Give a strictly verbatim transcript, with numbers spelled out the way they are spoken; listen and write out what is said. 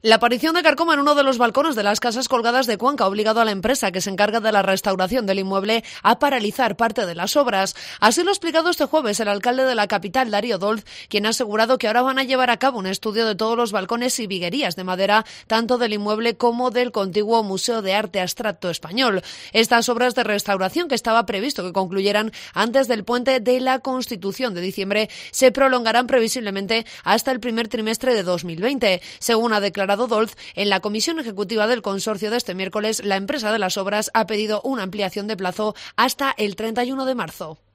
La aparición de carcoma en uno de los balcones de las casas colgadas de Cuenca ha obligado a la empresa que se encarga de la restauración del inmueble a paralizar parte de las obras. Así lo ha explicado este jueves el alcalde de la capital, Darío Dolz, quien ha asegurado que ahora van a llevar a cabo un estudio de todos los balcones y viguerías de madera, tanto del inmueble como del contiguo Museo de Arte Abstracto Español. Estas obras de restauración, que estaba previsto que concluyeran antes del puente de la Constitución de diciembre, se prolongarán previsiblemente hasta el primer trimestre de dos mil veinte. Según ha declarado Dolz, en la comisión ejecutiva del consorcio de este miércoles, la empresa de las obras ha pedido una ampliación de plazo hasta el treinta y uno de marzo.